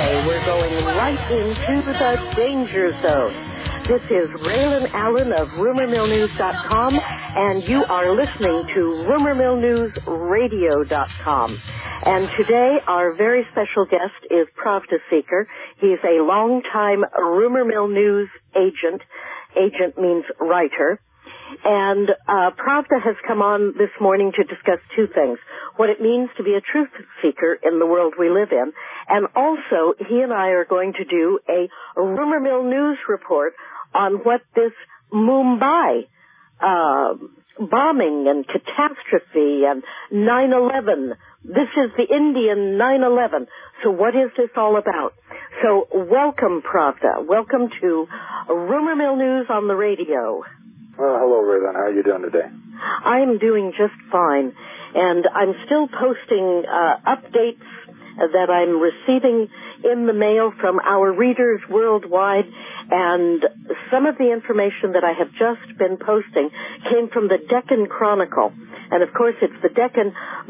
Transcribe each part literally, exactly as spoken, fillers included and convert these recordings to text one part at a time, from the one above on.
today, we're going right into the danger zone. This is Raylan Allen of rumor mill news dot com, and you are listening to rumor mill news radio dot com. And today, our very special guest is Pravda Seeker. He's a longtime Rumor Mill News agent. Agent means writer. And uh, Pravda has come on this morning to discuss two things. What it means to be a truth seeker in the world we live in. And also, he and I are going to do a Rumor Mill News report on what this Mumbai uh, bombing and catastrophe and nine eleven, this is the Indian nine eleven. So what is this all about? So welcome, Pravda. Welcome to Rumor Mill News on the radio. Well, hello, Raylan. How are you doing today? I'm doing just fine. And I'm still posting uh, updates that I'm receiving in the mail from our readers worldwide. And some of the information that I have just been posting came from the Deccan Chronicle. And, of course, it's the Deccan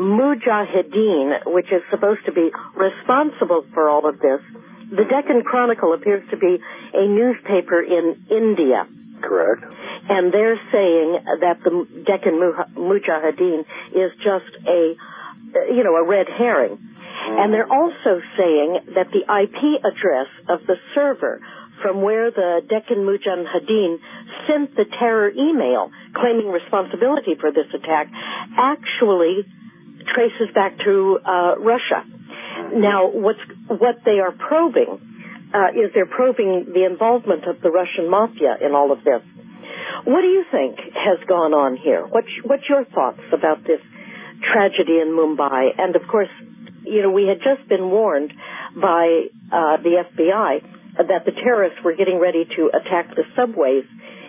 Mujahideen, which is supposed to be responsible for all of this. The Deccan Chronicle appears to be a newspaper in India. Correct. And they're saying that the Deccan Mujahideen is just a, you know, a red herring. Mm. And they're also saying that the I P address of the server from where the Deccan Mujahideen sent the terror email claiming responsibility for this attack actually traces back to uh, Russia. Now, what's, what they are probing uh, is they're probing the involvement of the Russian mafia in all of this. What do you think has gone on here? What's, what's your thoughts about this tragedy in Mumbai? And, of course, you know, we had just been warned by uh, the F B I that the terrorists were getting ready to attack the subways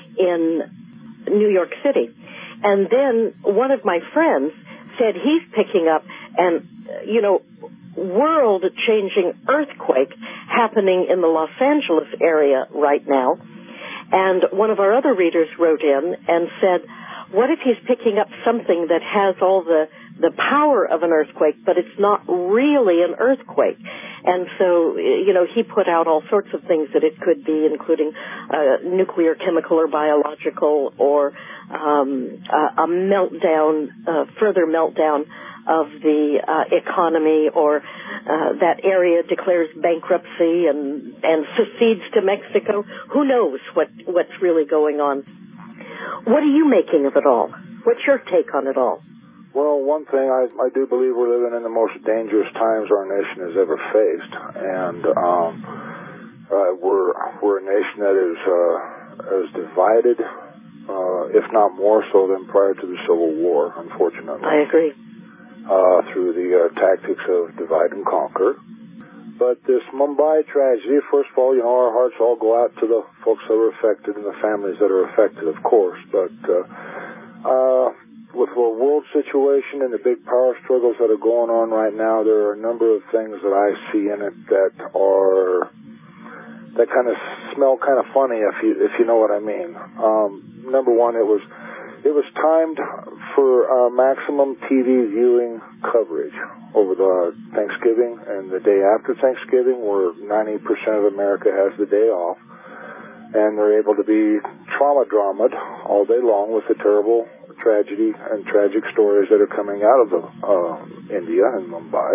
in New York City. And then one of my friends said he's picking up an, you know, world-changing earthquake happening in the Los Angeles area right now. And one of our other readers wrote in and said, what if he's picking up something that has all the, the power of an earthquake, but it's not really an earthquake? And so, you know, he put out all sorts of things that it could be, including uh, nuclear, chemical, or biological, or um, uh, a meltdown, uh, further meltdown of the uh, economy, or uh, that area declares bankruptcy and, and secedes to Mexico. Who knows what, what's really going on? What are you making of it all? What's your take on it all? Well, one thing, I, I do believe we're living in the most dangerous times our nation has ever faced. And um, uh, we're, we're a nation that is uh, as divided, uh, if not more so than prior to the Civil War, unfortunately. I agree. Uh, through the uh, tactics of divide and conquer. But this Mumbai tragedy, first of all, you know, our hearts all go out to the folks that are affected and the families that are affected, of course. But uh, uh, with the world situation and the big power struggles that are going on right now, there are a number of things that I see in it that are, that kind of smell kind of funny, if you, if you know what I mean. Um, number one, it was, It was timed for uh, maximum T V viewing coverage over the Thanksgiving and the day after Thanksgiving, where ninety percent of America has the day off, and they're able to be trauma-dramaed all day long with the terrible tragedy and tragic stories that are coming out of the, uh, India and Mumbai.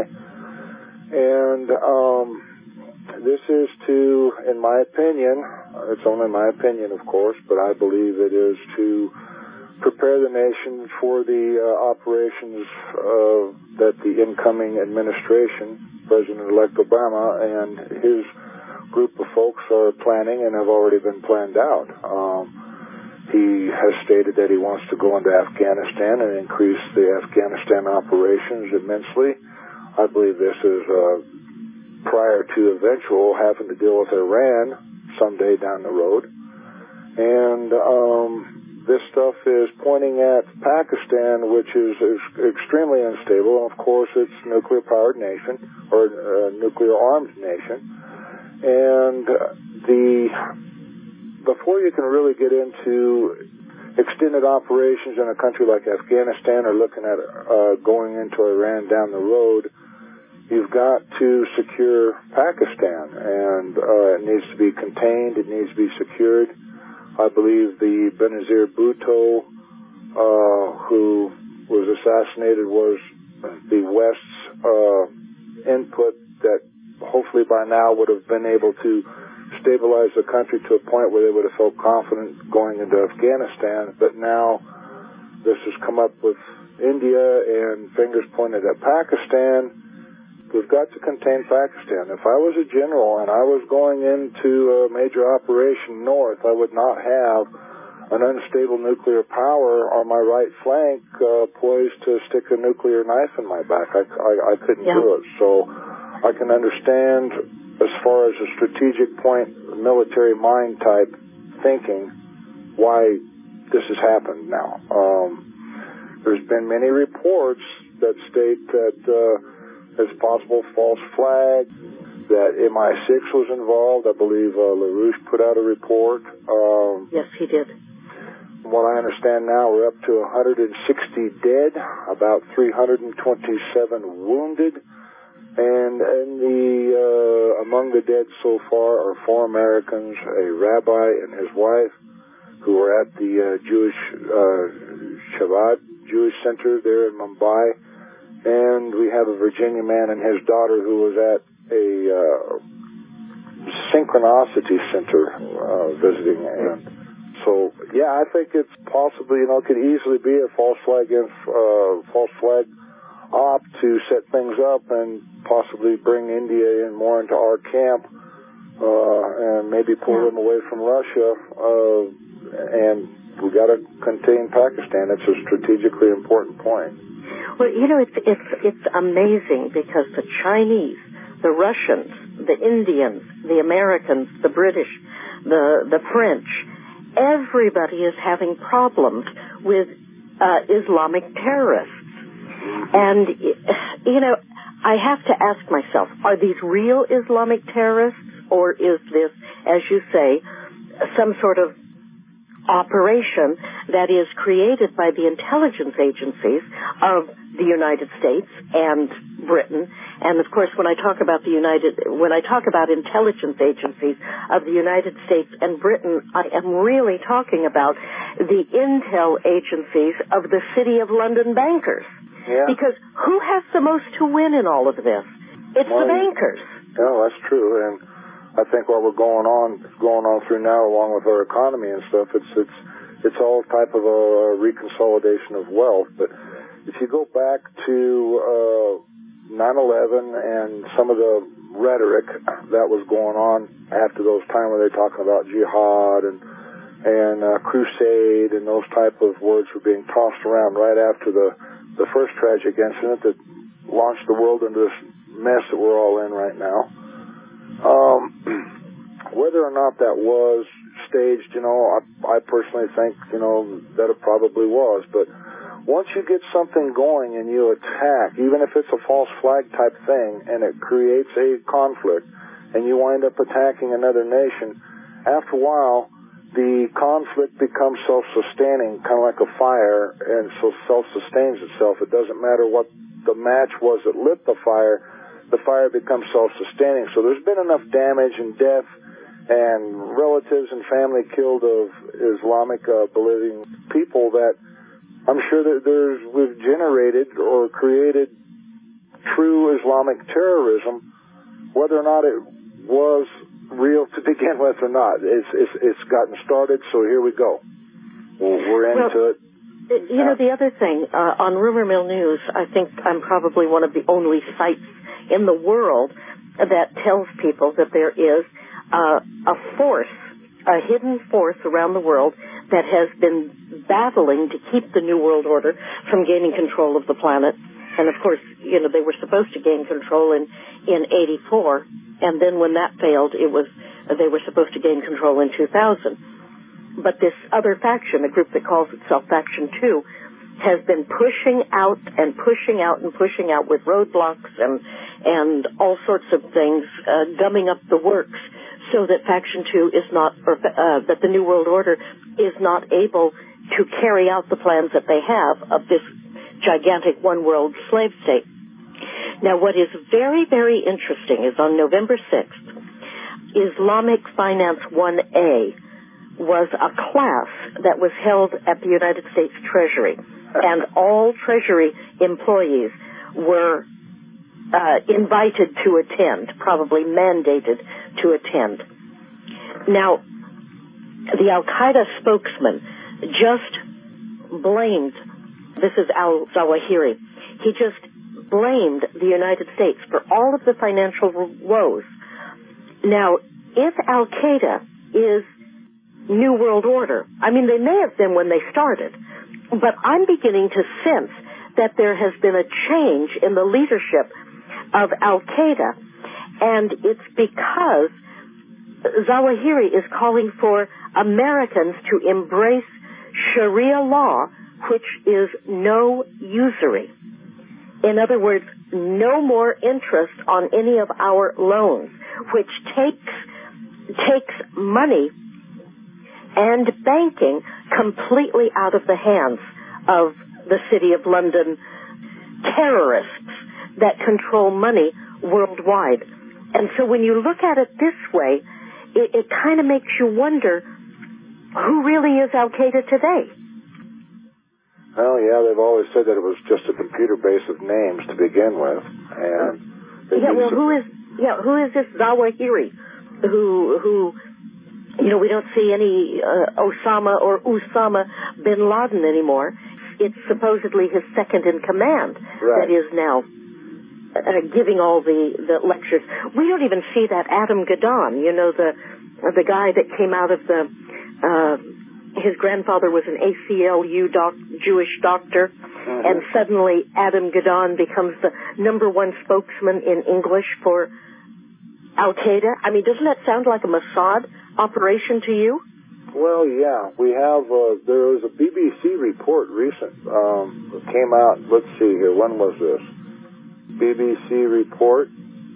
And um, this is to, in my opinion, it's only my opinion, of course, but I believe it is to prepare the nation for the uh, operations uh, that the incoming administration, President-elect Obama, and his group of folks are planning and have already been planned out. Um, he has stated that he wants to go into Afghanistan and increase the Afghanistan operations immensely. I believe this is uh, prior to eventual having to deal with Iran someday down the road. And um this stuff is pointing at Pakistan, which is, is extremely unstable. Of course, it's a nuclear-powered nation, or a nuclear-armed nation. And the before you can really get into extended operations in a country like Afghanistan or looking at uh, going into Iran down the road, you've got to secure Pakistan, and uh, it needs to be contained, it needs to be secured. I believe the Benazir Bhutto, uh, who was assassinated, was the West's uh, input that hopefully by now would have been able to stabilize the country to a point where they would have felt confident going into Afghanistan. But now this has come up with India and fingers pointed at Pakistan. We've got to contain Pakistan. If I was a general and I was going into a major operation north, I would not have an unstable nuclear power on my right flank uh, poised to stick a nuclear knife in my back. I, I, I couldn't yeah. do it. So I can understand, as far as a strategic point, military mind type thinking, why this has happened now. Um, there's been many reports that state that uh, it's possible false flag, that M I six was involved. I believe uh, LaRouche put out a report. Um, yes, he did. From what I understand now, we're up to one hundred sixty dead, about three hundred twenty-seven wounded. And in the uh, among the dead so far are four Americans, a rabbi and his wife, who were at the uh, Jewish uh, Shabbat Jewish Center there in Mumbai, and we have a Virginia man and his daughter who was at a uh, Synchronicity Center uh, visiting. And so, yeah, I think it's possibly, you know, it could easily be a false flag against uh, false flag op to set things up and possibly bring India in more into our camp uh, and maybe pull yeah. them away from Russia. Uh, and we got to contain Pakistan. It's a strategically important point. Well, you know, it's it's it's amazing because the Chinese, the Russians, the Indians, the Americans, the British, the the French, everybody is having problems with uh, Islamic terrorists. And, you know, I have to ask myself, are these real Islamic terrorists, or is this, as you say, some sort of operation that is created by the intelligence agencies of the United States and Britain? And of course, when I talk about the United, when I talk about intelligence agencies of the United States and Britain, I am really talking about the intel agencies of the City of London bankers. Yeah. Because who has the most to win in all of this? It's well, the bankers. No, that's true. And I think what we're going on, going on through now, along with our economy and stuff, it's it's it's all type of a reconsolidation of wealth. But if you go back to uh, nine eleven and some of the rhetoric that was going on after those times where they're talking about jihad and and uh, crusade and those type of words were being tossed around right after the the first tragic incident that launched the world into this mess that we're all in right now. Um, whether or not that was staged, you know, I, I personally think, you know, that it probably was. But once you get something going and you attack, even if it's a false flag type thing, and it creates a conflict, and you wind up attacking another nation, after a while, the conflict becomes self-sustaining, kind of like a fire, and so self-sustains itself. It doesn't matter what the match was that lit the fire, the fire becomes self-sustaining. So there's been enough damage and death and relatives and family killed of Islamic uh, believing people that I'm sure that there's, we've generated or created true Islamic terrorism, whether or not it was real to begin with or not. It's it's it's gotten started, so here we go. We're into well, it. You know, the other thing, uh, on Rumor Mill News, I think I'm probably one of the only sites in the world that tells people that there is uh, a force, a hidden force around the world that has been battling to keep the New World Order from gaining control of the planet. And of course, you know, they were supposed to gain control in, in eighty-four, and then when that failed, it was, they were supposed to gain control in two thousand. But this other faction, a group that calls itself Faction two, has been pushing out and pushing out and pushing out with roadblocks and, and all sorts of things, uh, gumming up the works so that Faction two is not, or, uh, that the New World Order is not able to carry out the plans that they have of this gigantic one-world slave state. Now, what is very, very interesting is on November sixth, Islamic Finance one A was a class that was held at the United States Treasury, and all Treasury employees were uh, invited to attend, probably mandated to attend. Now, the Al-Qaeda spokesman just blamed, this is al-Zawahiri, he just blamed the United States for all of the financial woes. Now, if Al-Qaeda is New World Order, I mean, they may have been when they started, but I'm beginning to sense that there has been a change in the leadership of Al-Qaeda, and it's because Zawahiri is calling for Americans to embrace Sharia law, which is no usury. In other words, no more interest on any of our loans, which takes takes money and banking completely out of the hands of the City of London terrorists that control money worldwide. And so when you look at it this way, it, it kind of makes you wonder, who really is Al-Qaeda today? Well, yeah, they've always said that it was just a computer base of names to begin with, and yeah, well, who is yeah, who is this Zawahiri, who who you know we don't see any uh, Osama or Usama bin Laden anymore. It's supposedly his second in command right. that is now uh, giving all the the lectures. We don't even see that Adam Gadon, you know, the the guy that came out of the. Uh, His grandfather was an A C L U doc, Jewish doctor, mm-hmm. and suddenly Adam Gadon becomes the number one spokesman in English for Al-Qaeda. I mean, doesn't that sound like a Mossad operation to you? Well, yeah. We have, uh, there was a B B C report recent, um, that came out, let's see here, when was this? B B C report.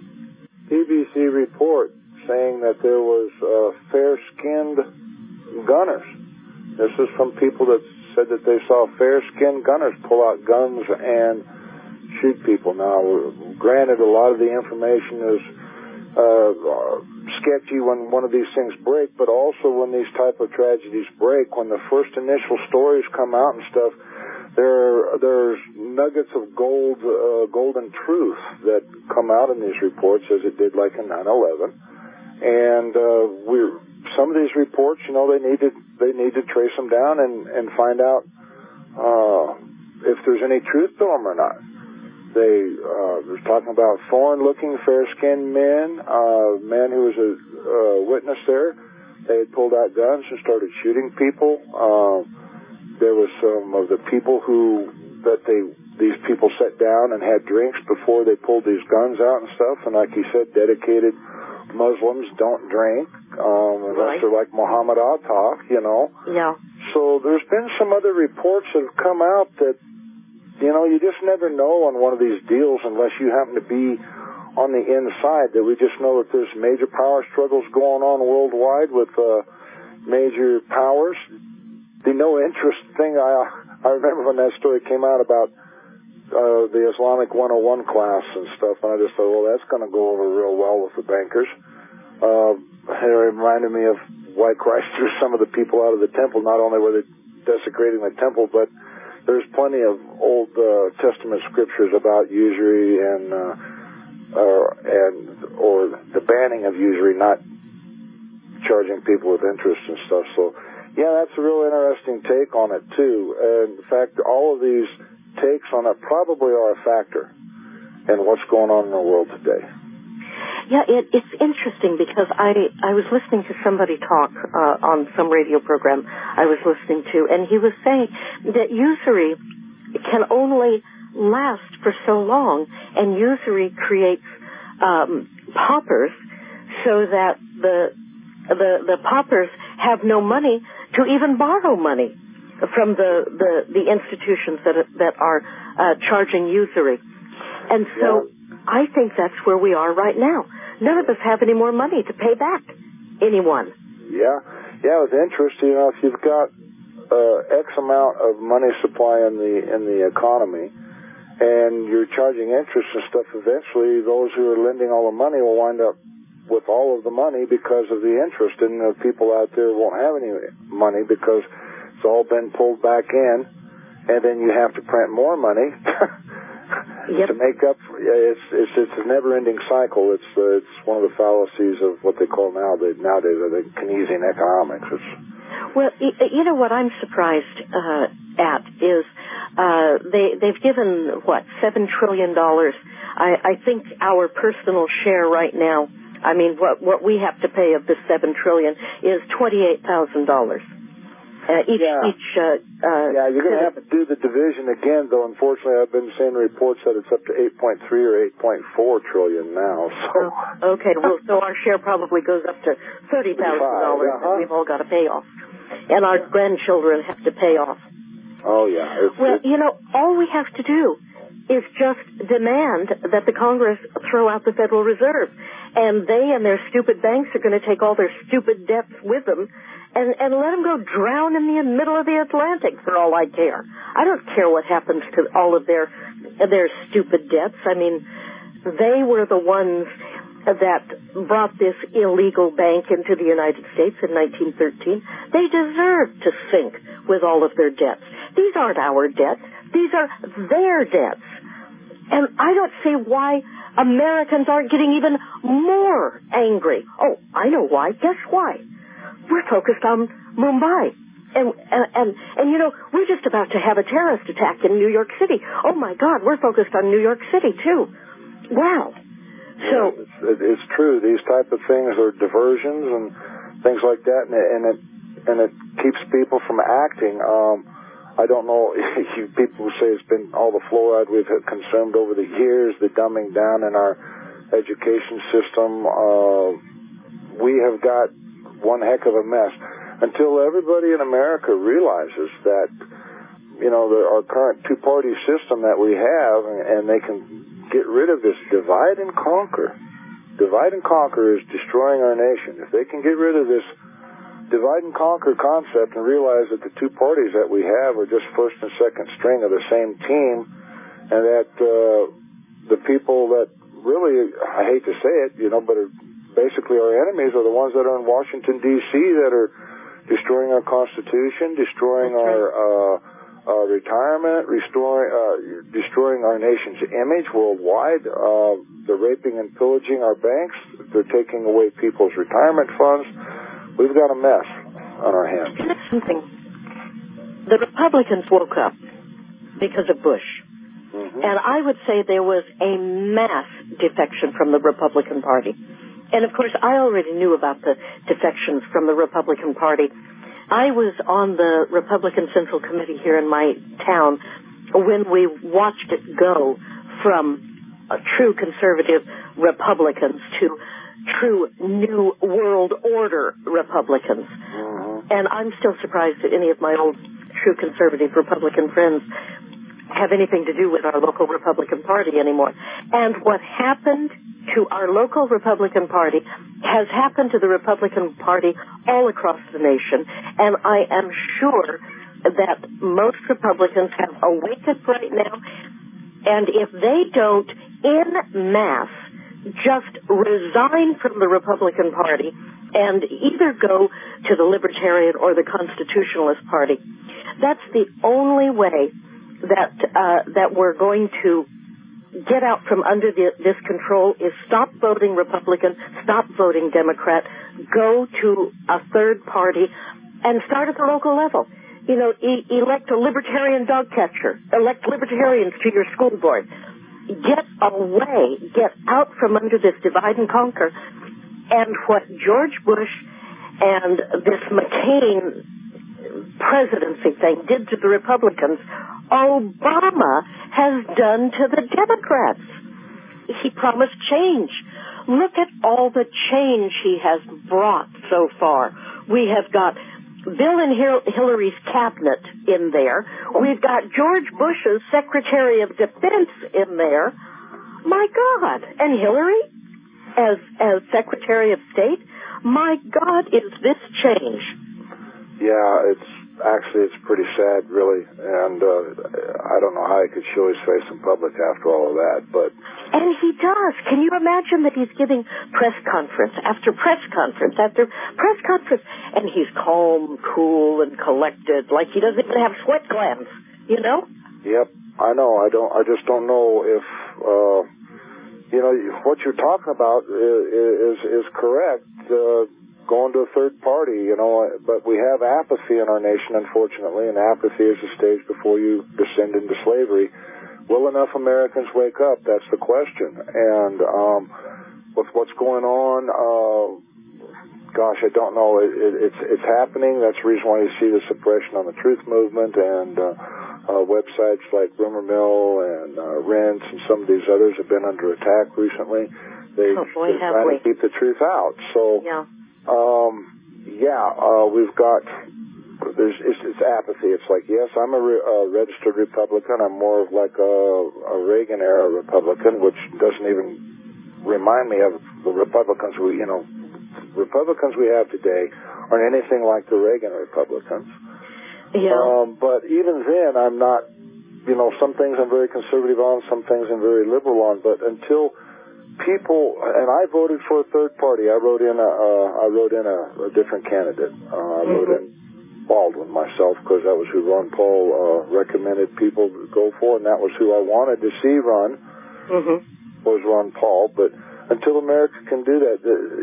B B C report saying that there was uh, fair-skinned gunners. This is from people that said that they saw fair-skinned gunners pull out guns and shoot people. Now, granted, a lot of the information is uh, sketchy when one of these things break, but also when these type of tragedies break, when the first initial stories come out and stuff, there there's nuggets of gold, uh, golden truth that come out in these reports, as it did like in nine eleven. And uh, we're some of these reports, you know, they need to they need to trace them down and and find out uh, if there's any truth to them or not. They uh, they're talking about foreign-looking, fair-skinned men, uh, man who was a uh, witness there. They had pulled out guns and started shooting people. Uh, there was some of the people who that they these people sat down and had drinks before they pulled these guns out and stuff. And like he said, dedicated Muslims don't drink, um, unless right. they're like Muhammad Atta, you know. Yeah. So there's been some other reports that have come out that, you know, you just never know on one of these deals unless you happen to be on the inside, that we just know that there's major power struggles going on worldwide with uh, major powers. The no interest thing, I I remember when that story came out about Uh, the Islamic one oh one class and stuff, and I just thought, well, that's going to go over real well with the bankers. Uh, it reminded me of why Christ threw some of the people out of the temple. Not only were they desecrating the temple, but there's plenty of Old uh, Testament scriptures about usury and uh, uh, and or the banning of usury, not charging people with interest and stuff. So, yeah, that's a real interesting take on it too. And in fact, all of these takes on it probably are a factor in what's going on in the world today. Yeah, it, it's interesting because I I was listening to somebody talk uh, on some radio program I was listening to, and he was saying that usury can only last for so long, and usury creates um, paupers, so that the the the paupers have no money to even borrow money from the, the, the institutions that are, that are uh, charging usury. And so yeah. I think that's where we are right now. None of us have any more money to pay back anyone. Yeah. Yeah, with interest, you know, if you've got uh, X amount of money supply in the in the economy, and you're charging interest and stuff, eventually those who are lending all the money will wind up with all of the money because of the interest, and the people out there won't have any money because it's all been pulled back in, and then you have to print more money yep. to make up. It's it's it's a never-ending cycle. It's uh, it's one of the fallacies of what they call now the nowadays the Keynesian economics. It's, well, you know what I'm surprised uh, at is uh, they they've given what seven trillion dollars. I, I think our personal share right now. I mean, what what we have to pay of this seven trillion is twenty-eight thousand dollars. Uh, each, yeah. each, uh, uh, yeah, you're going to have to do the division again, though. Unfortunately, I've been seeing reports that it's up to eight point three or eight point four trillion now. So. Oh, okay, well, so our share probably goes up to thirty thousand dollars uh-huh. that we've all got to pay off. And our grandchildren have to pay off. Oh, yeah. It's, well, it's, you know, all we have to do is just demand that the Congress throw out the Federal Reserve. And they and their stupid banks are going to take all their stupid debts with them and, and let them go drown in the middle of the Atlantic for all I care. I don't care what happens to all of their their stupid debts. I mean, they were the ones that brought this illegal bank into the United States in nineteen thirteen. They deserve to sink with all of their debts. These aren't our debts. These are their debts. And I don't see why Americans aren't getting even more angry. Oh, I know why. Guess why? We're focused on Mumbai. And, and, and, and, you know, we're just about to have a terrorist attack in New York City. Oh, my God, we're focused on New York City, too. Wow. So yeah, it's, it's true. These type of things are diversions and things like that, and it, and it, and it keeps people from acting. Um, I don't know, you people say it's been all the fluoride we've consumed over the years, the dumbing down in our education system. Uh, we have got one heck of a mess. Until everybody in America realizes that, you know, the, our current two-party system that we have, and they can get rid of this divide and conquer. Divide and conquer is destroying our nation. If they can get rid of this divide and conquer concept and realize that the two parties that we have are just first and second string of the same team, and that uh, the people that really, I hate to say it, you know, but are basically our enemies are the ones that are in Washington, D C that are destroying our Constitution, destroying That's our right. uh, uh, retirement, restoring, uh, destroying our nation's image worldwide. Uh, they're raping and pillaging our banks. They're taking away people's retirement funds. We've got a mess on our hands. Something. The Republicans woke up because of Bush. Mm-hmm. And I would say there was a mass defection from the Republican Party. And, of course, I already knew about the defections from the Republican Party. I was on the Republican Central Committee here in my town when we watched it go from a true conservative Republicans to true New World Order Republicans. Mm-hmm. And I'm still surprised that any of my old true conservative Republican friends have anything to do with our local Republican Party anymore. And what happened to our local Republican Party has happened to the Republican Party all across the nation. And I am sure that most Republicans have awakened right now. And if they don't, en masse, just resign from the Republican Party and either go to the Libertarian or the Constitutionalist Party, that's the only way that uh, that we're going to get out from under the, this control is stop voting Republican, stop voting Democrat, go to a third party, and start at the local level. You know, e- elect a Libertarian dog catcher, elect Libertarians to your school board. Get away, get out from under this divide and conquer. And what George Bush and this McCain presidency thing did to the Republicans, Obama has done to the Democrats. He promised change. Look at all the change he has brought so far. We have got Bill and Hillary's cabinet in there. We've got George Bush's Secretary of Defense in there. My God. And Hillary as as Secretary of State? My God, is this change? Yeah, it's actually, it's pretty sad, really, and uh, I don't know how he could show his face in public after all of that, but... And he does. Can you imagine that he's giving press conference after press conference after press conference, and he's calm, cool, and collected, like he doesn't even have sweat glands, you know? Yep, I know. I don't. I just don't know if... Uh, you know, what you're talking about is is, is correct, uh, going to a third party, you know, but we have apathy in our nation, unfortunately, and apathy is the stage before you descend into slavery. Will enough Americans wake up? That's the question. And um, with what's going on, uh, gosh, I don't know. It, it, it's it's happening. That's the reason why you see the suppression on the truth movement and uh, uh, websites like Rumor Mill and uh, Rense and some of these others have been under attack recently. They, oh boy, they're trying we. to keep the truth out. So, yeah, um, yeah uh, we've got, there's it's, it's apathy. It's like, yes, I'm a, re, a registered Republican. I'm more of like a, a Reagan-era Republican, which doesn't even remind me of the Republicans we, you know, Republicans we have today aren't anything like the Reagan Republicans. Yeah. Um, but even then, I'm not, you know, some things I'm very conservative on, some things I'm very liberal on, but until people, and I voted for a third party. I wrote in a, uh, I wrote in a, a different candidate. Uh, I mm-hmm. wrote in Baldwin myself because that was who Ron Paul uh, recommended people go for, and that was who I wanted to see run, mm-hmm. was Ron Paul. But until America can do that,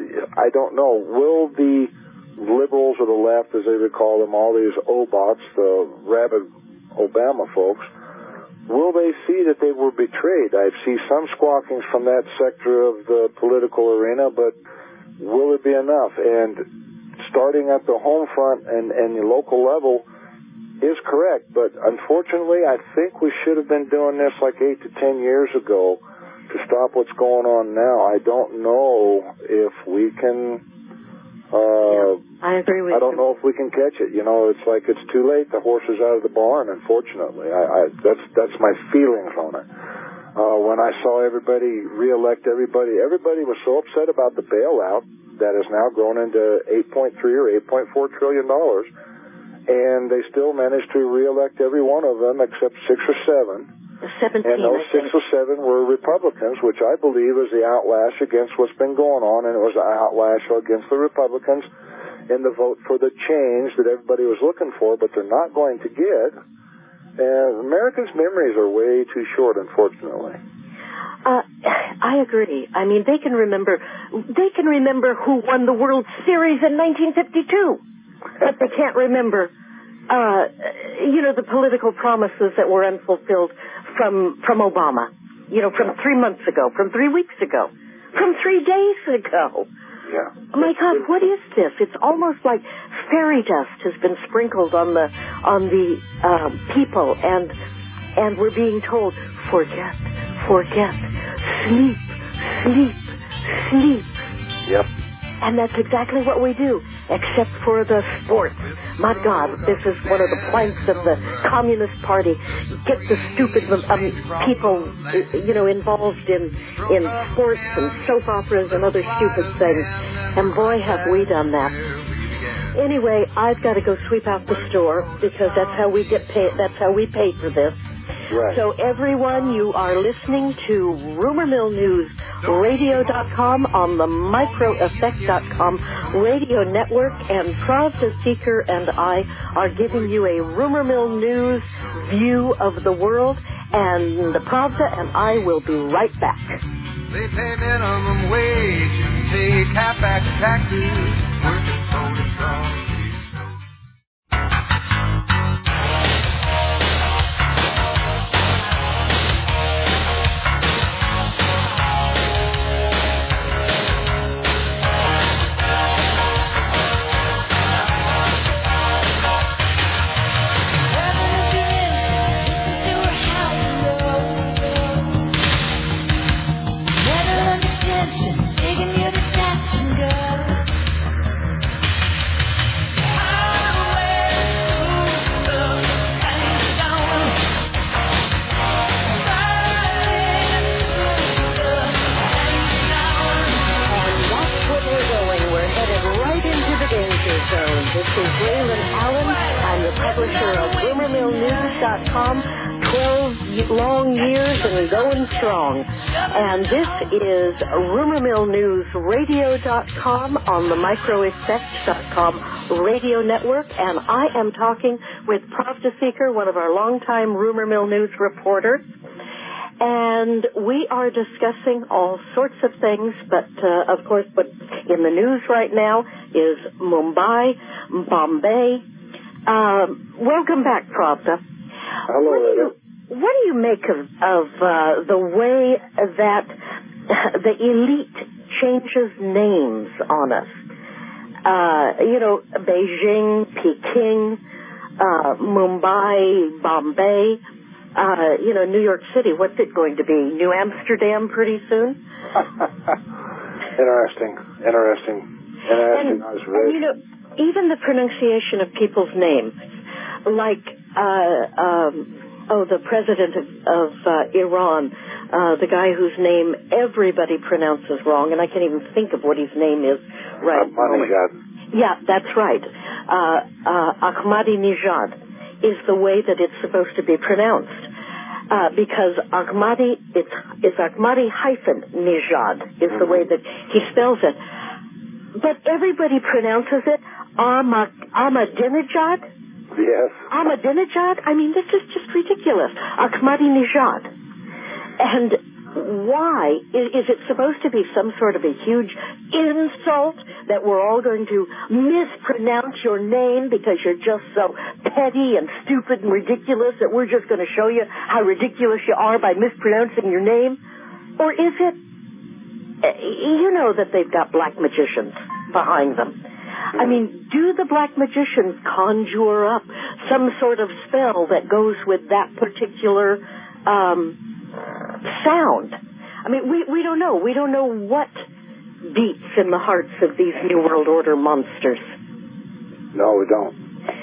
I don't know. Will the liberals or the left, as they would call them, all these O B O Ts, the rabid Obama folks, will they see that they were betrayed? I see some squawkings from that sector of the political arena, but will it be enough? And starting at the home front and, and the local level is correct, but unfortunately, I think we should have been doing this like eight to ten years ago to stop what's going on now. I don't know if we can... Uh, yeah, I agree with you. I don't you. know if we can catch it. You know, it's like it's too late. The horse is out of the barn, unfortunately. I, I, that's that's my feelings on it. Uh, when I saw everybody reelect everybody, everybody was so upset about the bailout that has now grown into eight point three or eight point four trillion dollars, and they still managed to reelect every one of them except six or seven. seventeen, and those six or seven were Republicans, which I believe is the outlash against what's been going on, and it was an outlash against the Republicans in the vote for the change that everybody was looking for, but they're not going to get. And Americans' memories are way too short, unfortunately. Uh, I agree. I mean, they can remember, they can remember who won the World Series in nineteen fifty-two, but they can't remember, uh, you know, the political promises that were unfulfilled from, from Obama, you know, from three months ago, from three weeks ago, from three days ago. Yeah. My God, what is this? It's almost like fairy dust has been sprinkled on the, on the, um, people, and, and we're being told, forget, forget, sleep, sleep, sleep. Yep. And that's exactly what we do, except for the sports. My God, this is one of the planks of the Communist Party. Get the stupid um, people, you know, involved in in sports and soap operas and other stupid things. And boy, have we done that. Anyway, I've got to go sweep out the store because that's how we get paid. That's how we pay for this. Right. So everyone, you are listening to Rumor Mill News Radio dot com on the Micro Effect dot com radio network, and Pravda Seeker and I are giving you a Rumor Mill News view of the world, and Pravda and I will be right back. They pay minimum wage and take half-back taxes. Working for the strong. This is Waylon Allen. I'm the publisher of rumor mill news dot com, twelve long years and going strong. And this is rumor mill news radio dot com on the micro effect dot com radio network, and I am talking with Pravda Seeker, one of our longtime Rumor Mill News reporters. And we are discussing all sorts of things, but uh, of course, what in the news right now is Mumbai, Bombay. Um, welcome back, Pravda. Hello, what do you, what do you make of, of uh, the way that the elite changes names on us? Uh, you know, Beijing, Peking, uh, Mumbai, Bombay. Uh, you know, New York City, what's it going to be? New Amsterdam pretty soon? Interesting, interesting, interesting. And, and, you know, even the pronunciation of people's names, like, uh, um, oh, the president of, of uh, Iran, uh, the guy whose name everybody pronounces wrong, and I can't even think of what his name is right now. Yeah, that's right. Uh, uh, Ahmadinejad is the way that it's supposed to be pronounced. Uh, because Ahmadi, it's, it's Ahmadi hyphen Nijad is the way that he spells it. But everybody pronounces it Ahmad, Ahmadinejad? Yes. Ahmadinejad? I mean, this is just ridiculous. Ahmadinejad. And why? Is, is it supposed to be some sort of a huge insult that we're all going to mispronounce your name because you're just so petty and stupid and ridiculous that we're just going to show you how ridiculous you are by mispronouncing your name? Or is it, you know that they've got black magicians behind them. I mean, do the black magicians conjure up some sort of spell that goes with that particular um sound? I mean, we, we don't know. We don't know what beats in the hearts of these New World Order monsters. No, we don't.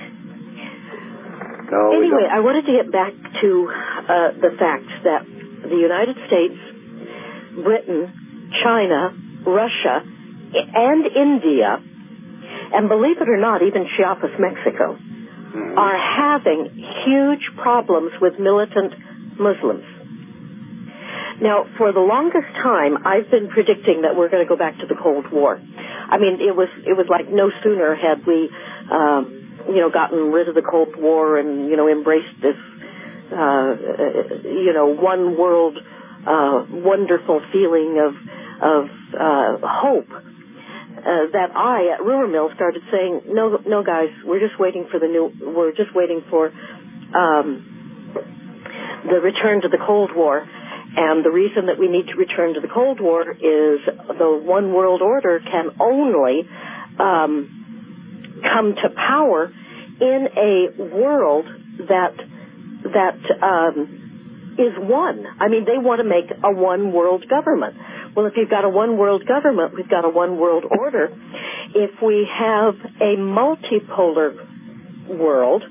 No, anyway, we don't. I wanted to get back to uh, the fact that the United States, Britain, China, Russia, and India, and believe it or not, even Chiapas, Mexico, mm-hmm. are having huge problems with militant Muslims. Now, for the longest time, I've been predicting that we're going to go back to the Cold War. I mean, it was it was like no sooner had we, um, you know, gotten rid of the Cold War and, you know, embraced this, uh, you know, one world, uh, wonderful feeling of of uh, hope, uh, that I at Rumor Mill started saying, no, no, guys, we're just waiting for the new, we're just waiting for um, the return to the Cold War. And the reason that we need to return to the Cold War is the one world order can only um, come to power in a world that that um, is one. I mean, they want to make a one world government. Well, if you've got a one world government, we've got a one world order. If we have a multipolar world,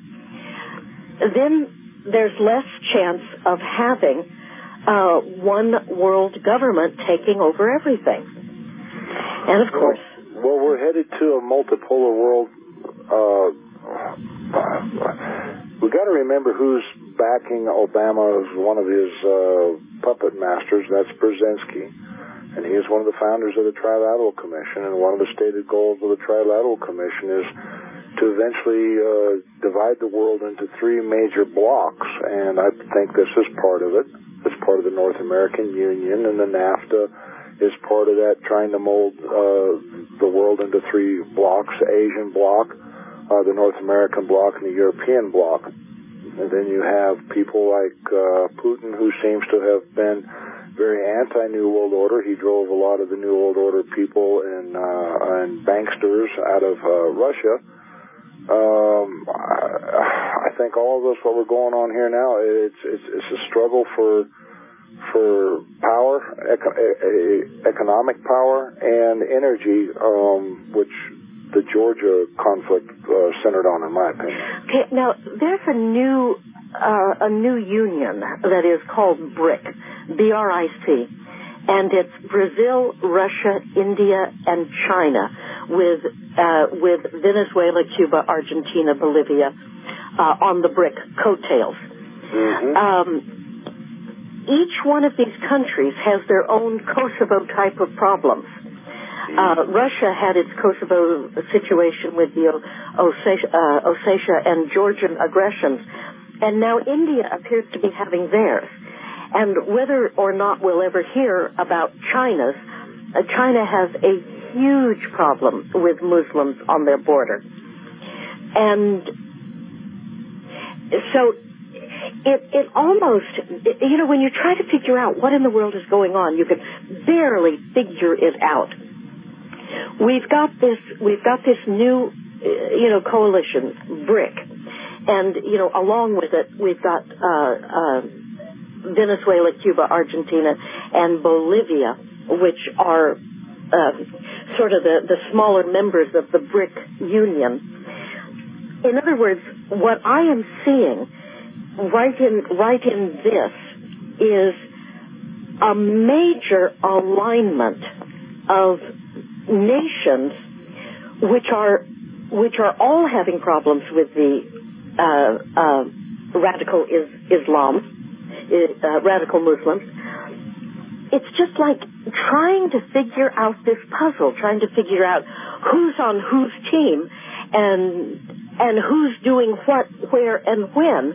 then there's less chance of having Uh, one world government taking over everything. And of course... Well, we're headed to a multipolar world. Uh, we've got to remember who's backing Obama as one of his uh, puppet masters. That's Brzezinski. And he is one of the founders of the Trilateral Commission. And one of the stated goals of the Trilateral Commission is to eventually uh, divide the world into three major blocks. And I think this is part of it. It's part of the North American Union, and the NAFTA is part of that, trying to mold uh, the world into three blocks: the Asian bloc, uh, the North American bloc, and the European bloc. And then you have people like uh, Putin, who seems to have been very anti-New World Order. He drove a lot of the New World Order people and, uh, and banksters out of uh, Russia. Um, I, I think all of this, what we're going on here now, it's it's, it's a struggle for for power, eco- economic power, and energy, um, which the Georgia conflict uh, centered on, in my opinion. Okay, now there's a new uh, a new union that is called BRIC, B R I C, and it's Brazil, Russia, India, and China, with uh, with Venezuela, Cuba, Argentina, Bolivia, uh, on the BRIC coattails. Mm-hmm. Um, each one of these countries has their own Kosovo type of problems. Uh, Russia had its Kosovo situation with the Ossetia, uh, Ossetia and Georgian aggressions, and now India appears to be having theirs. And whether or not we'll ever hear about China's, uh, China has a huge problem with Muslims on their border. And so it, it almost, you know, when you try to figure out what in the world is going on, you can barely figure it out. We've got this, we've got this new, you know, coalition, BRIC, and, you know, along with it, we've got, uh, uh, Venezuela, Cuba, Argentina, and Bolivia, which are, uh, sort of the, the smaller members of the BRIC Union. In other words, what I am seeing right in, right in this is a major alignment of nations which are which are all having problems with the uh, uh, radical is, Islam, uh, radical Muslims. It's just like trying to figure out this puzzle, trying to figure out who's on whose team and and who's doing what, where, and when.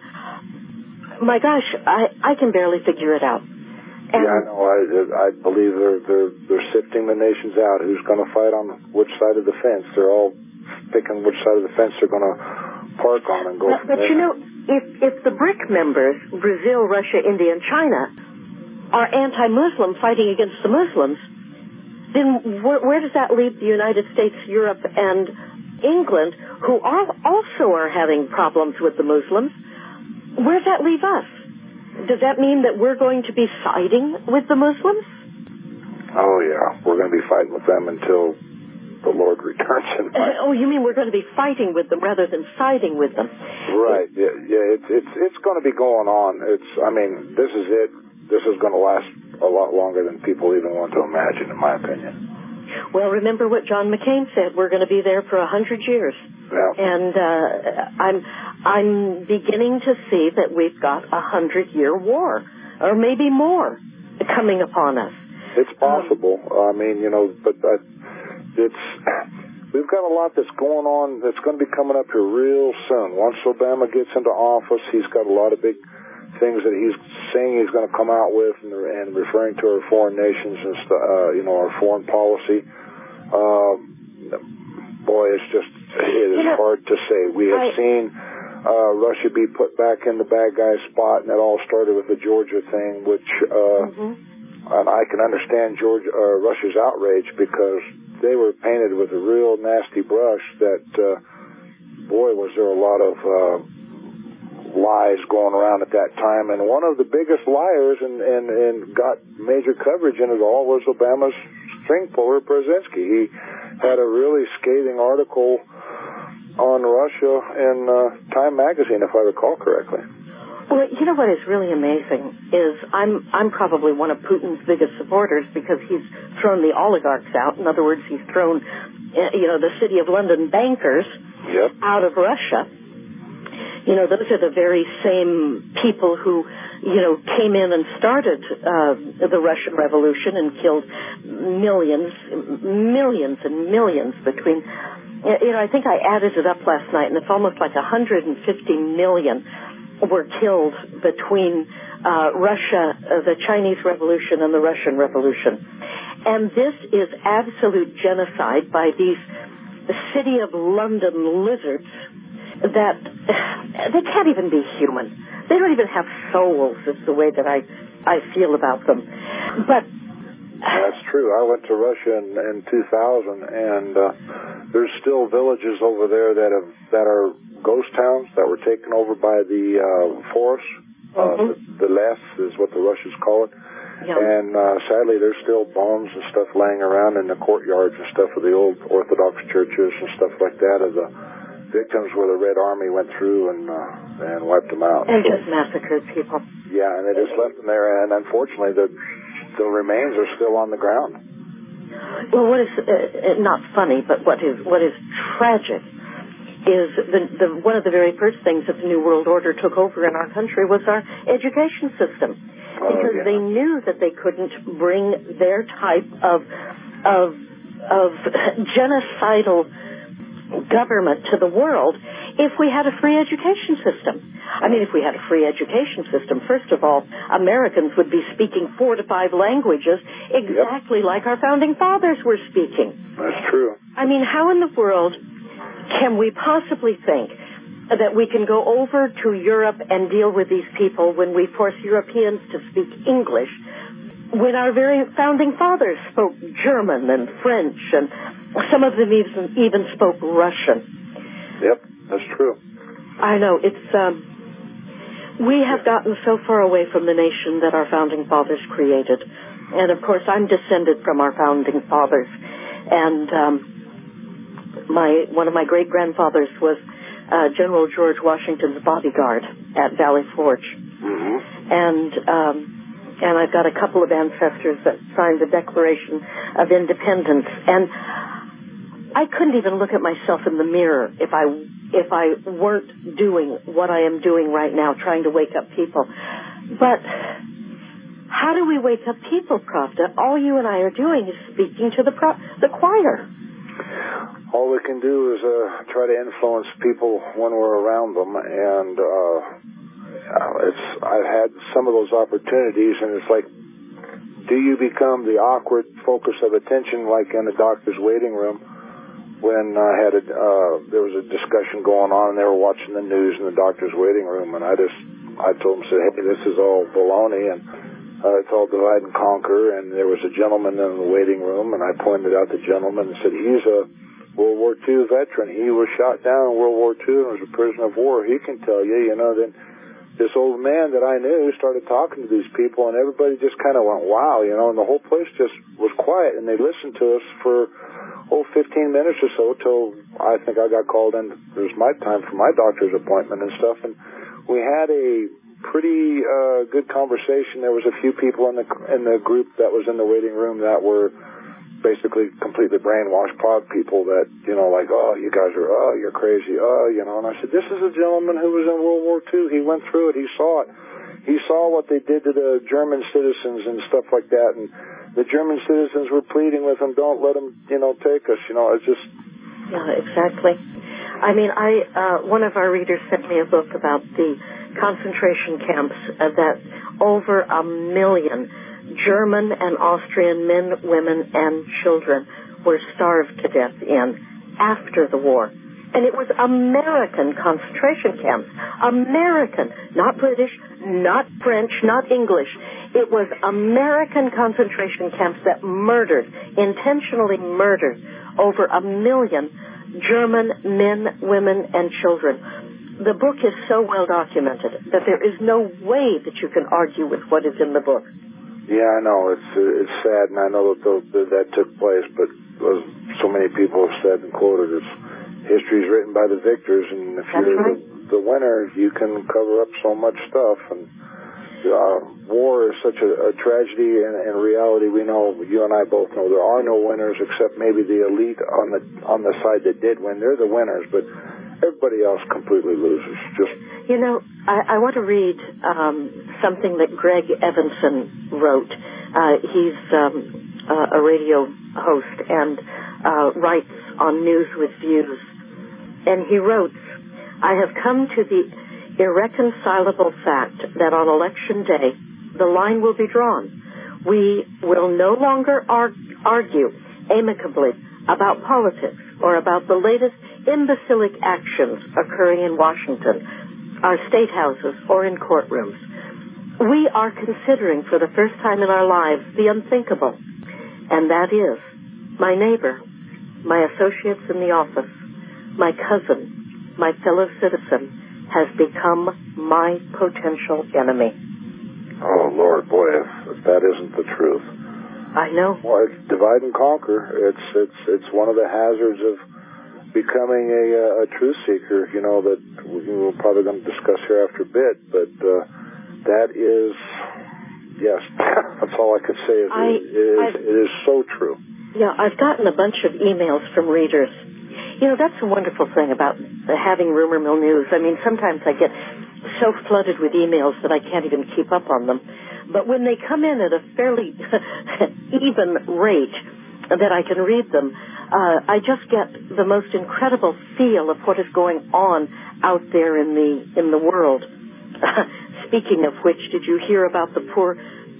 My gosh, I, I can barely figure it out. And yeah, I know. I, I believe they're, they're, they're sifting the nations out. Who's going to fight on which side of the fence? They're all picking which side of the fence they're going to park on and go But, from but there. you know, if, if the BRIC members, Brazil, Russia, India, and China, are anti-Muslim fighting against the Muslims, then wh- where does that leave the United States, Europe, and England, who are also are having problems with the Muslims? Where does that leave us? Does that mean that we're going to be siding with the Muslims? Oh, yeah. We're going to be fighting with them until the Lord returns. In uh, oh, you mean we're going to be fighting with them rather than siding with them? Right. Yeah, yeah. It's, it's, it's going to be going on. It's, I mean, this is it. This is going to last a lot longer than people even want to imagine, in my opinion. Well, remember what John McCain said. We're going to be there for a hundred years. Yeah. And uh, I'm I'm beginning to see that we've got a hundred-year war, or maybe more, coming upon us. It's possible. Um, I mean, you know, but uh, it's we've got a lot that's going on that's going to be coming up here real soon. Once Obama gets into office, he's got a lot of big things that he's saying he's going to come out with, and, and referring to our foreign nations and st- uh, you know, our foreign policy. Um, boy, it's just it is hard to say. We have I, seen uh, Russia be put back in the bad guy spot, and it all started with the Georgia thing, which uh, mm-hmm. and I can understand Georgia, uh, Russia's outrage, because they were painted with a real nasty brush. That uh, boy, was there a lot of uh, lies going around at that time, and one of the biggest liars and, and, and got major coverage in it all was Obama's string puller, Brzezinski. He had a really scathing article on Russia in uh, Time magazine, if I recall correctly. Well, you know what is really amazing is I'm I'm probably one of Putin's biggest supporters, because he's thrown the oligarchs out. In other words, he's thrown, you know, the City of London bankers yep. out of Russia. You know, those are the very same people who, you know, came in and started uh, the Russian Revolution and killed millions, millions and millions between, you know, I think I added it up last night, and it's almost like one hundred fifty million were killed between uh, Russia, uh, the Chinese Revolution and the Russian Revolution. And this is absolute genocide by these City of London lizards that they can't even be human. They don't even have souls, is the way that I, I feel about them. But that's true. I went to Russia in, in two thousand, and uh, there's still villages over there that have that are ghost towns that were taken over by the uh, forest. Uh, mm-hmm. the, the Les is what the Russians call it. Yep. And uh, sadly, there's still bones and stuff laying around in the courtyards and stuff of the old Orthodox churches and stuff like that of the victims where the Red Army went through and uh, and wiped them out. And so, just massacred people. Yeah, and they just left them there, and unfortunately, the the remains are still on the ground. Well, what is uh, not funny, but what is what is tragic is the, the one of the very first things that the New World Order took over in our country was our education system, because oh, yeah. they knew that they couldn't bring their type of of of genocidal government to the world if we had a free education system. I mean, if we had a free education system, first of all, Americans would be speaking four to five languages exactly yep. like our founding fathers were speaking. That's true. I mean, how in the world can we possibly think that we can go over to Europe and deal with these people when we force Europeans to speak English, when our very founding fathers spoke German and French, and some of them even, even spoke Russian? Yep, that's true. I know. It's um, we have gotten so far away from the nation that our founding fathers created. And, of course, I'm descended from our founding fathers. And um, my one of my great-grandfathers was uh, General George Washington's bodyguard at Valley Forge. Mm-hmm. And um, and I've got a couple of ancestors that signed the Declaration of Independence. And I couldn't even look at myself in the mirror if I if I weren't doing what I am doing right now, trying to wake up people. But how do we wake up people, Pravda? All you and I are doing is speaking to the pro- the choir. All we can do is uh, try to influence people when we're around them, and uh, it's I've had some of those opportunities, and it's like, do you become the awkward focus of attention, like in a doctor's waiting room? When I had a, uh, there was a discussion going on, and they were watching the news in the doctor's waiting room, and I just, I told them, said, hey, this is all baloney, and uh, it's all divide and conquer. And there was a gentleman in the waiting room, and I pointed out the gentleman and said, he's a World War Two veteran. He was shot down in World War Two and was a prisoner of war. He can tell you, you know. Then this old man that I knew started talking to these people, and everybody just kind of went, wow, you know, and the whole place just was quiet, and they listened to us for oh, fifteen minutes or so till I think I got called in. It was my time for my doctor's appointment and stuff, and we had a pretty uh, good conversation. There was a few people in the in the group that was in the waiting room that were basically completely brainwashed pod people that, you know, like, oh, you guys are, oh, you're crazy, oh, you know. And I said, this is a gentleman who was in World War Two. He went through it. He saw it. He saw what they did to the German citizens and stuff like that, and the German citizens were pleading with him, don't let them, you know, take us. You know, it's just... Yeah, exactly. I mean, I uh, one of our readers sent me a book about the concentration camps uh, that over a million German and Austrian men, women, and children were starved to death in after the war. And it was American concentration camps. American, not British, not French, not English. It was American concentration camps that murdered, intentionally murdered, over a million German men, women, and children. The book is so well documented that there is no way that you can argue with what is in the book. Yeah, I know. It's uh, it's sad, and I know that, the, that that took place, but as so many people have said and quoted, it's history's written by the victors, and if That's you're right. the, the winner, you can cover up so much stuff. And uh, war is such a, a tragedy, and in reality, we know, you and I both know, there are no winners except maybe the elite on the on the side that did win. They're the winners, but everybody else completely loses. Just you know, I, I want to read um, something that Greg Evanson wrote. Uh, he's um, uh, a radio host and uh, writes on News with Views. And he wrote, I have come to the irreconcilable fact that on Election Day, the line will be drawn. We will no longer ar- argue amicably about politics or about the latest imbecilic actions occurring in Washington, our state houses, or in courtrooms. We are considering for the first time in our lives the unthinkable, and that is my neighbor, my associates in the office, my cousin, my fellow citizen has become my potential enemy. Oh, Lord, boy, if, if that isn't the truth. I know. Well, it's divide and conquer. It's it's it's one of the hazards of becoming a, a truth seeker, you know, that we're probably going to discuss here after a bit, but uh, that is, yes, that's all I could say. Is, I, it, is, it is so true. Yeah, I've gotten a bunch of emails from readers You know, that's a wonderful thing about having Rumor Mill News. I mean, sometimes I get so flooded with emails that I can't even keep up on them. But when they come in at a fairly even rate that I can read them, uh, I just get the most incredible feel of what is going on out there in the in the world. Speaking of which, did you hear about the poor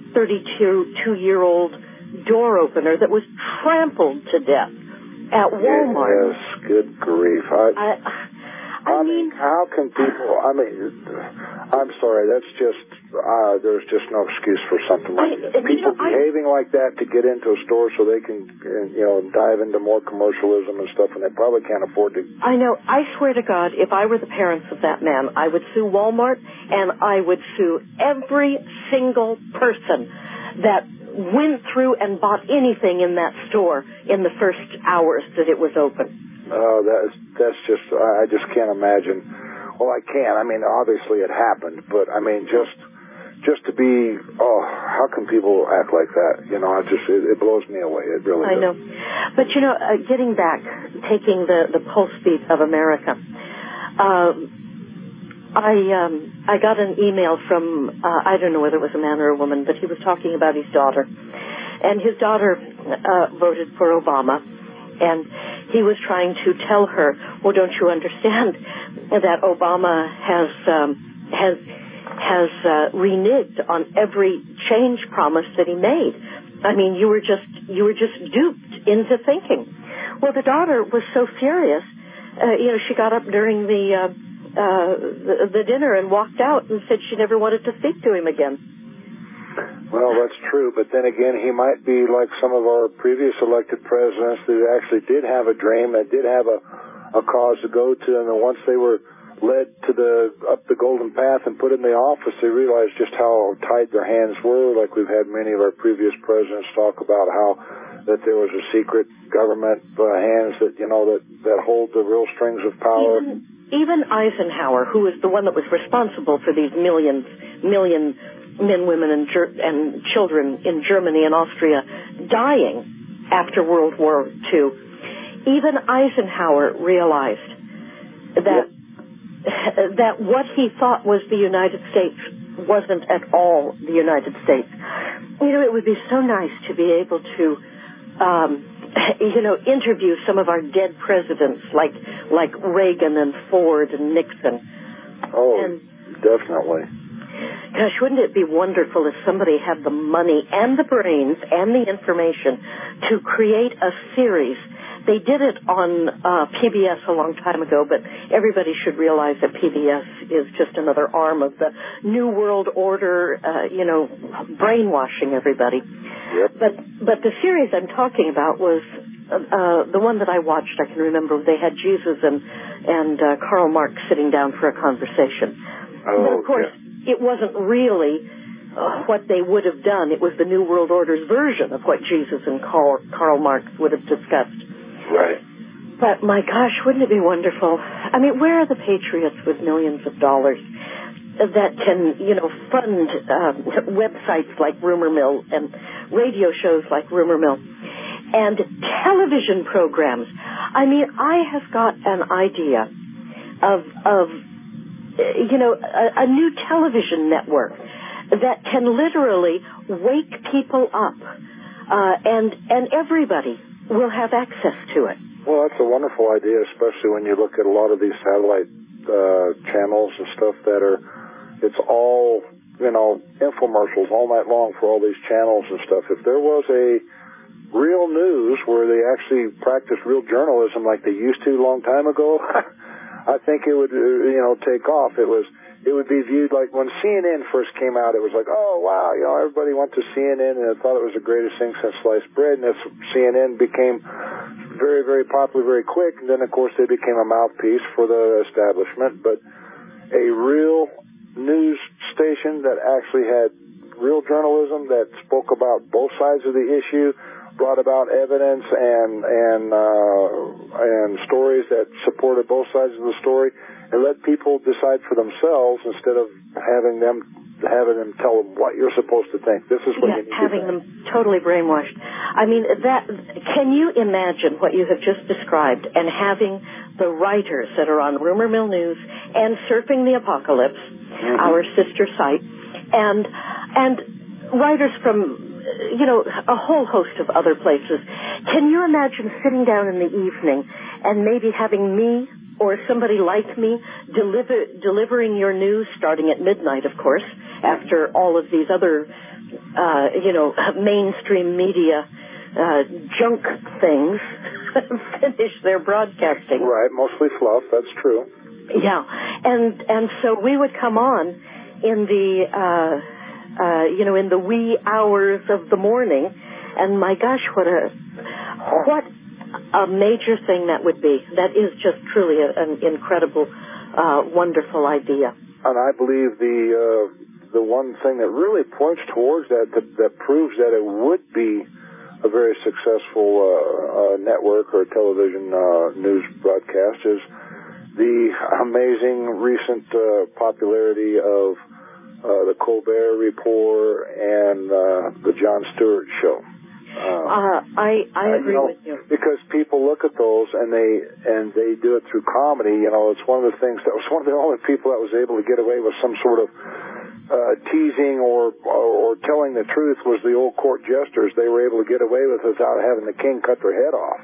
thirty-two-year-old door opener that was trampled to death at Walmart? Yes, good grief. I, I, I, I mean, mean, how can people, I mean, I'm sorry, that's just, uh, there's just no excuse for something like I, that. People you know, behaving I, like that to get into a store so they can, you know, dive into more commercialism and stuff, and they probably can't afford to. I know. I swear to God, if I were the parents of that man, I would sue Walmart, and I would sue every single person that went through and bought anything in that store in the first hours that it was open. Oh, that's that's just I just can't imagine. Well, I can. I mean, obviously it happened, but I mean, just just to be. Oh, how can people act like that? You know, it just it, it blows me away. It really. I does. know, but you know, uh, getting back, taking the the pulse beat of America. Um, I um, I got an email from uh, I don't know whether it was a man or a woman, but he was talking about his daughter, and his daughter uh, voted for Obama. And he was trying to tell her, well, don't you understand that Obama has um, has has uh, reneged on every change promise that he made? I mean, you were just you were just duped into thinking. Well, the daughter was so furious, uh, you know, she got up during the, uh, uh, the the dinner and walked out and said she never wanted to speak to him again. Well, that's true, but then again, he might be like some of our previous elected presidents that actually did have a dream, that did have a, a cause to go to, and then once they were led to the up the golden path and put in the office, they realized just how tight their hands were. Like we've had many of our previous presidents talk about how that there was a secret government uh, hands that you know that that hold the real strings of power. Even, even Eisenhower, who was the one that was responsible for these millions, million. men, women, and, ger- and children in Germany and Austria dying after World War Two. Even Eisenhower realized that yep. that what he thought was the United States wasn't at all the United States. You know, it would be so nice to be able to, um, you know, interview some of our dead presidents like like Reagan and Ford and Nixon. Oh, and, definitely. Gosh, wouldn't it be wonderful if somebody had the money and the brains and the information to create a series? They did it on uh, P B S a long time ago, but everybody should realize that P B S is just another arm of the New World Order, uh, you know, brainwashing everybody. Yep. But but the series I'm talking about was uh, uh, the one that I watched. I can remember they had Jesus and and uh, Karl Marx sitting down for a conversation. Oh, but of course. Yeah. It wasn't really uh, what they would have done. It was the New World Order's version of what Jesus and Karl, Karl Marx would have discussed. Right. But my gosh, wouldn't it be wonderful? I mean, where are the patriots with millions of dollars that can, you know, fund uh, websites like Rumor Mill and radio shows like Rumor Mill and television programs? I mean, I have got an idea of of. you know, a, a new television network that can literally wake people up, uh, and and everybody will have access to it. Well, that's a wonderful idea, especially when you look at a lot of these satellite uh, channels and stuff that are, it's all, you know, infomercials all night long for all these channels and stuff. If there was a real news where they actually practice real journalism like they used to a long time ago, I think it would, you know, take off. It was, it would be viewed like when C N N first came out. It was like, oh wow, you know, everybody went to C N N and thought it was the greatest thing since sliced bread. And as C N N became very, very popular, very quick, and then of course they became a mouthpiece for the establishment. But a real news station that actually had real journalism that spoke about both sides of the issue, brought about evidence and and uh, and stories that supported both sides of the story, and let people decide for themselves instead of having them having them tell them what you're supposed to think. This is what yeah, you need having to think. them totally brainwashed. I mean, that. Can you imagine what you have just described and having the writers that are on Rumor Mill News and Surfing the Apocalypse, mm-hmm. our sister site, and and writers from, you know, a whole host of other places. Can you imagine sitting down in the evening and maybe having me or somebody like me deliver, delivering your news starting at midnight, of course, after all of these other, uh, you know, mainstream media uh, junk things finish their broadcasting. Right, mostly fluff, that's true. Yeah, and and so we would come on in the, uh, uh, you know, in the wee hours of the morning, and my gosh, what a, what a major thing that would be. That is just truly a, an incredible, uh, wonderful idea. And I believe the uh, the one thing that really points towards that, that, that proves that it would be a very successful uh, uh, network or television uh, news broadcast is the amazing recent uh, popularity of uh, the Colbert Report and uh, the Jon Stewart Show. Uh, uh, I I agree uh, you know, with you, because people look at those and they and they do it through comedy. You know, it's one of the things that was one of the only people that was able to get away with some sort of uh, teasing or, or or telling the truth was the old court jesters. They were able to get away with it without having the king cut their head off,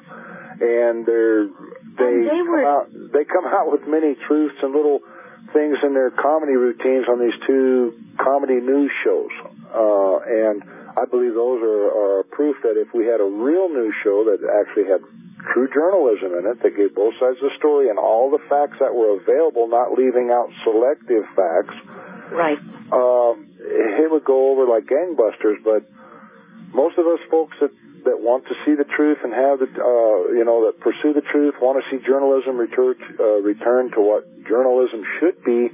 and they're they, and they come were out they come out with many truths and little things in their comedy routines on these two comedy news shows, uh, and I believe those are, are proof that if we had a real news show that actually had true journalism in it, that gave both sides of the story and all the facts that were available, not leaving out selective facts, right? Um, it would go over like gangbusters. But most of us folks that, that want to see the truth and have the, uh, you know, that pursue the truth, want to see journalism return, uh, return to what journalism should be.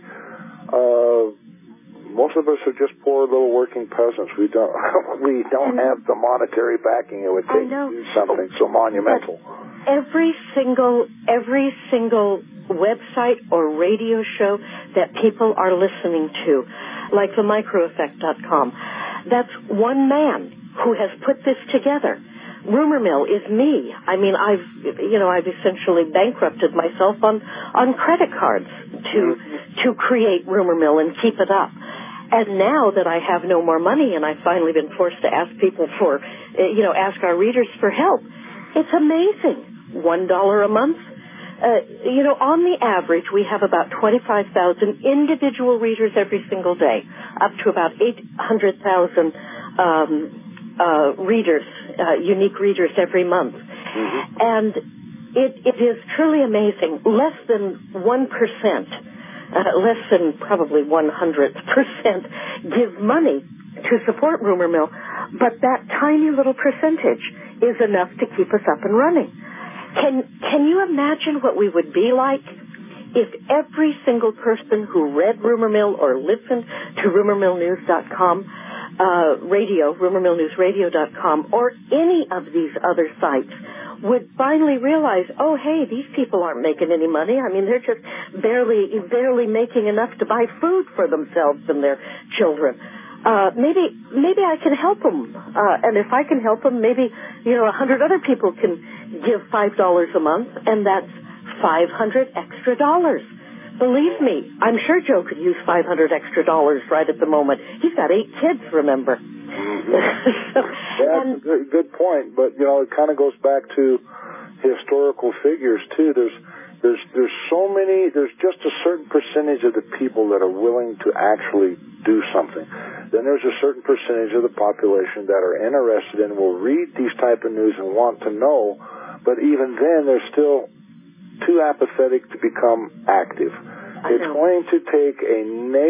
Uh, Most of us are just poor little working peasants. We don't we don't have the monetary backing it would take to do something so monumental. But every single every single website or radio show that people are listening to, like the micro effect dot com, that's one man who has put this together. Rumor Mill is me. I mean, I've you know I've essentially bankrupted myself on on credit cards to to create Rumor Mill and keep it up. And now that I have no more money and I've finally been forced to ask people for, you know, ask our readers for help, it's amazing. One dollar a month. Uh, you know, on the average, we have about twenty-five thousand individual readers every single day, up to about eight hundred thousand um, uh, readers, uh, unique readers every month. Mm-hmm. And it, it is truly amazing. Less than one percent. Uh, less than probably one hundredth percent give money to support Rumor Mill, but that tiny little percentage is enough to keep us up and running. Can can you imagine what we would be like if every single person who read Rumor Mill or listened to rumor mill news dot com uh, radio, rumor mill news radio dot com, or any of these other sites would finally realize, oh, hey, these people aren't making any money. I mean, they're just barely, barely making enough to buy food for themselves and their children. Uh, maybe, maybe I can help them. Uh, and if I can help them, maybe, you know, a hundred other people can give five dollars a month, and that's five hundred extra dollars. Believe me, I'm sure Joe could use five hundred extra dollars right at the moment. He's got eight kids, remember? Mm-hmm. so, yeah, and, that's a good, good point. But, you know, it kind of goes back to historical figures, too. There's there's there's so many, there's just a certain percentage of the people that are willing to actually do something. Then there's a certain percentage of the population that are interested and will read these type of news and want to know, but even then they're still too apathetic to become active. It's going to take a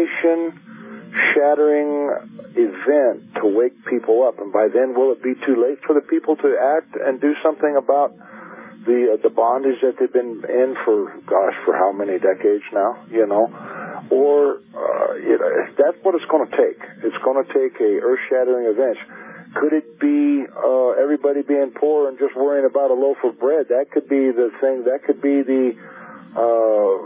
nation-shattering event to wake people up, and by then will it be too late for the people to act and do something about the uh, the bondage that they've been in for, gosh, for how many decades now, you know? Or uh, you know, that's what it's going to take. It's going to take a earth-shattering event. Could it be uh, everybody being poor and just worrying about a loaf of bread? That could be the thing. That could be the uh,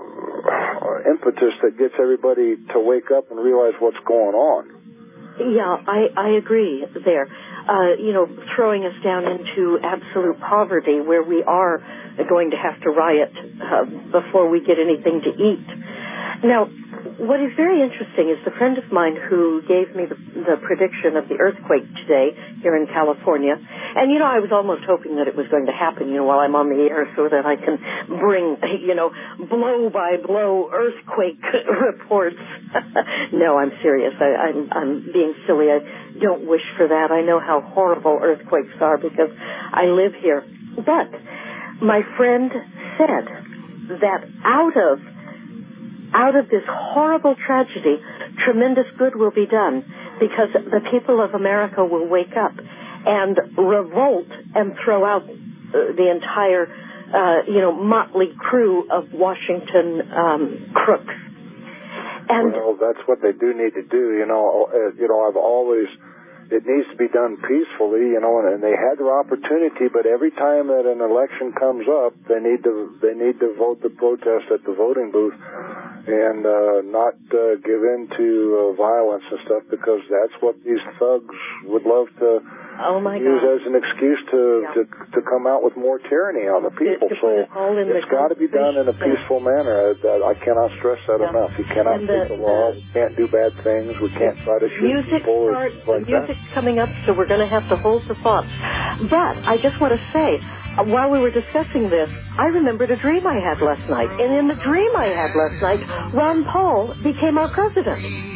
uh, impetus that gets everybody to wake up and realize what's going on. Yeah, I, I agree there. Uh, you know, throwing us down into absolute poverty where we are going to have to riot uh, before we get anything to eat. Now, what is very interesting is the friend of mine who gave me the, the prediction of the earthquake today here in California. And, you know, I was almost hoping that it was going to happen, you know, while I'm on the air so that I can bring, you know, blow-by-blow earthquake reports. No, I'm serious. I, I'm, I'm being silly. I don't wish for that. I know how horrible earthquakes are because I live here. But my friend said that out of Out of this horrible tragedy, tremendous good will be done because the people of America will wake up and revolt and throw out uh, the entire, uh, you know, motley crew of Washington um, crooks. And well, that's what they do need to do. You know, uh, you know, I've always. It needs to be done peacefully, you know, and, and they had their opportunity, but every time that an election comes up, they need to they need to vote the protest at the voting booth and uh, not uh, give in to uh, violence and stuff, because that's what these thugs would love to oh my use God. as an excuse to, yeah. to to come out with more tyranny on the people. To, to so it it's got to be done in a peaceful manner. I, I cannot stress that yeah. enough. You cannot and break the, the law. We can't do bad things. We can't try to shoot music people or start, like music's that. coming up, so we're going to have to hold the thought. But I just want to say, uh, while we were discussing this, I remembered a dream I had last night. And in the dream I had last night, Ron Paul became our president.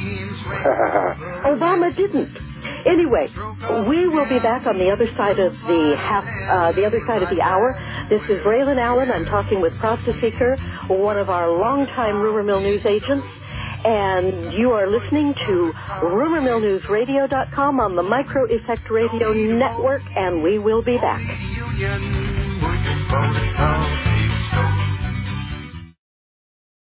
Obama didn't. Anyway, we will be back on the other side of the half, uh, the other side of the hour. This is Raylan Allen. I'm talking with Prasta Seeker, one of our longtime Rumor Mill News agents. And you are listening to rumor mill news radio dot com on the Micro Effect Radio Network, and we will be back.